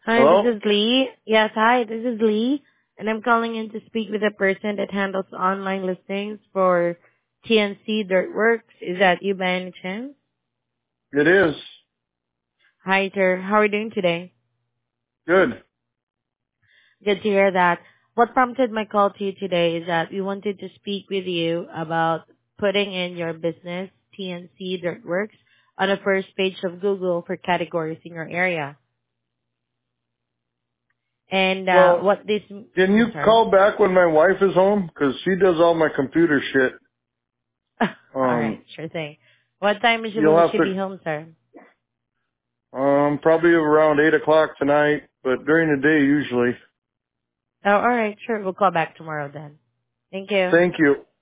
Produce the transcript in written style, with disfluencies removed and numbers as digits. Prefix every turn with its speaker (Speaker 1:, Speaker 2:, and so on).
Speaker 1: Hi, this
Speaker 2: Hello?
Speaker 1: is Lee. Yes, hi, this is Lee, and I'm calling in to speak with the person that handles online listings for TNC Dirtworks. Is that you by any chance?
Speaker 2: It is.
Speaker 1: Hi, sir. How are you doing today?
Speaker 2: Good.
Speaker 1: Good to hear that. What prompted my call to you today is that we wanted to speak with you about putting in your business, TNC Dirtworks, on the first page of Google for categories in your area. And
Speaker 2: Well,
Speaker 1: what this,
Speaker 2: can you
Speaker 1: I'm sorry.
Speaker 2: call back when my wife is home? 'Cause she does all my computer shit.
Speaker 1: All right, sure thing. What time usually
Speaker 2: You'll
Speaker 1: will
Speaker 2: have
Speaker 1: she be
Speaker 2: to,
Speaker 1: home, sir?
Speaker 2: probably around 8 o'clock tonight, but during the day usually.
Speaker 1: Oh, all right, sure. We'll call back tomorrow then. Thank you.
Speaker 2: Thank you.